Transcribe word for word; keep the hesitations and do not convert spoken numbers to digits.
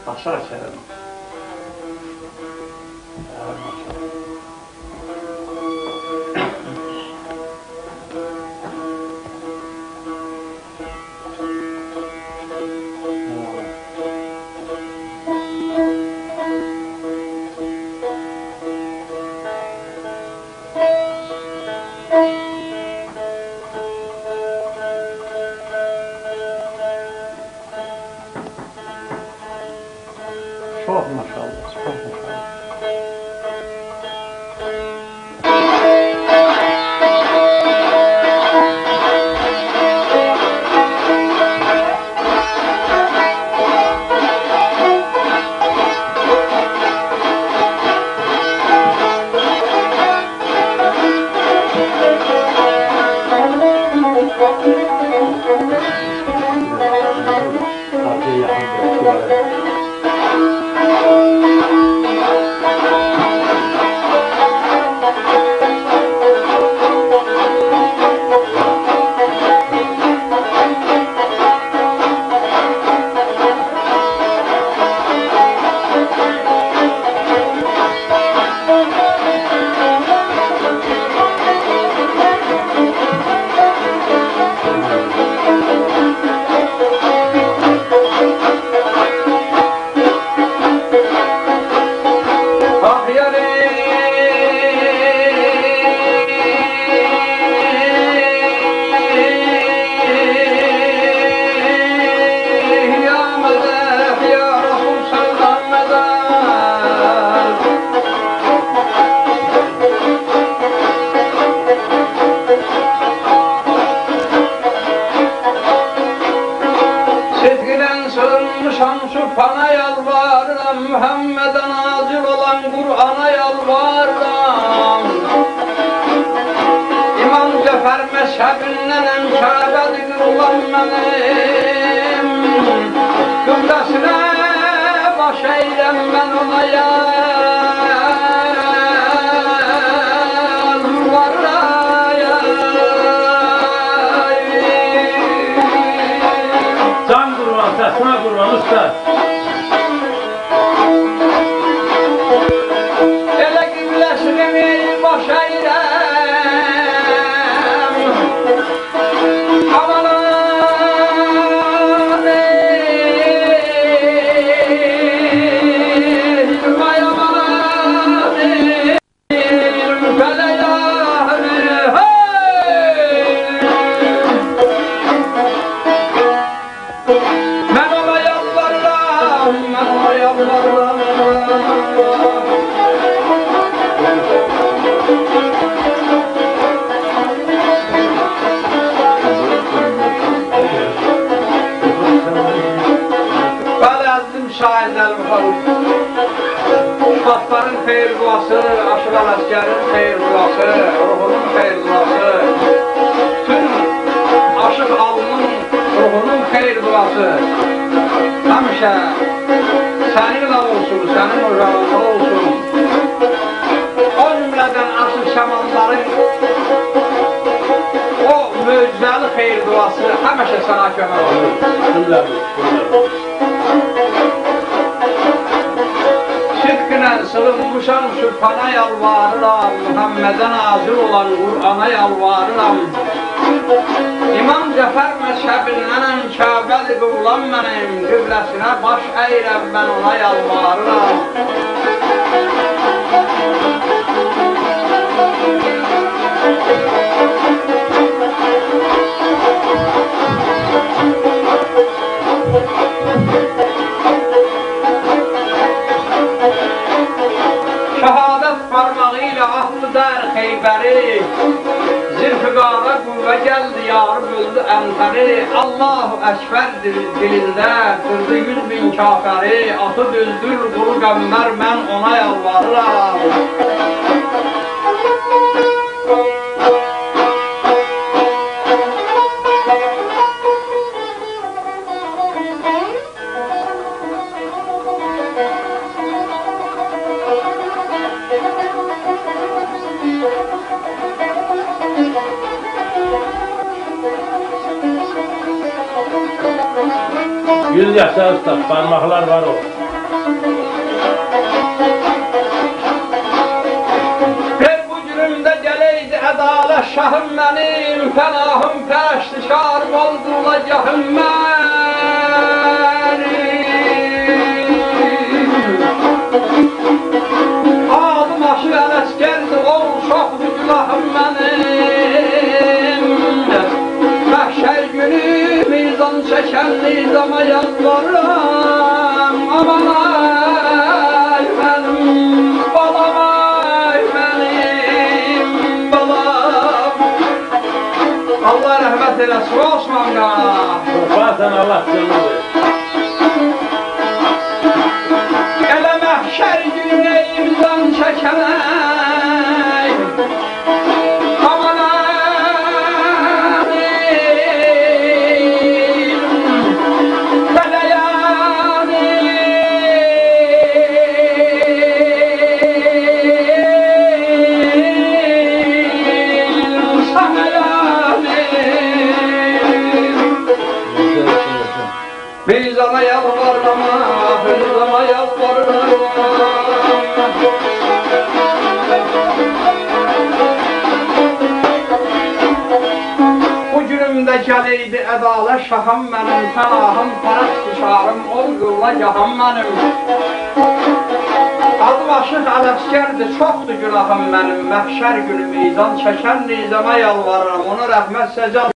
Aşağı çevirin. Çok maşallah, çok maşallah. Hadi yakın. Bana yalvarıram, Muhammed'e nazil olan Kur'an'a yalvarıram. İmam Cafer mezhebinden Kabe'dir ulan benim. Kıblasına baş eylem ben ona yalvarayım. Can kurban, sesine kurban usta. Şubatların xeyir duası, Aşıqal Əskərin xeyir duası, ruhunun xeyir duası, tüm aşıq alının ruhunun xeyir duası həmişə səninlə olsun, sənin ocağında olsun. O cümlədən asıl şəmanların o möcüzəli xeyir duası həmişə sənə kömək olur. Sığınmışam Sülfana yalvarıram, Muhammed'e nazil olan Kur'an'a yalvarıram. İmam Cafer mezhebinden Kabe'li kıblam benim, kıblesine baş eylem ben ona yalvarıram. Xeyberi, zülfüqara qüvvə gəldi, yarı böldü əntəri. Allahu Əkbərdir dilində, qırdı yüz min kafəri. Atı düzdür quru qəmbər, mən ona yalvarıram. Yüz yaşa usta, parmaklar var o. Ver bu günümdə gələydi ədalə şahım mənim, fənahım pəştişar bozdurulacağım mənim. Adım aşı ələskərdi, ol çoxdu günahım mənim. Məhşər günü mizan çəkən nizama yalvarıram. Aman ay mənim balam, ay mənim balam. Allah rəhmət eləsin Osman qardaş. Bazen Allah canını verir. Elə məhşər günü neyimizdən çəkəmək. Aman əlim, fələyanim, sanayanim. Mizana yalvarma, hırzama yalvarma. Bu günümdə gələydi ədalə şahım mənim, fənahım pərəstişarım, ol qıllacağım mənim. Adım aşıq ələskərdir, çoxdur günahım mənim, məhşər günü meydan çəkən nizama yalvarıram, ona rəhmət səcad.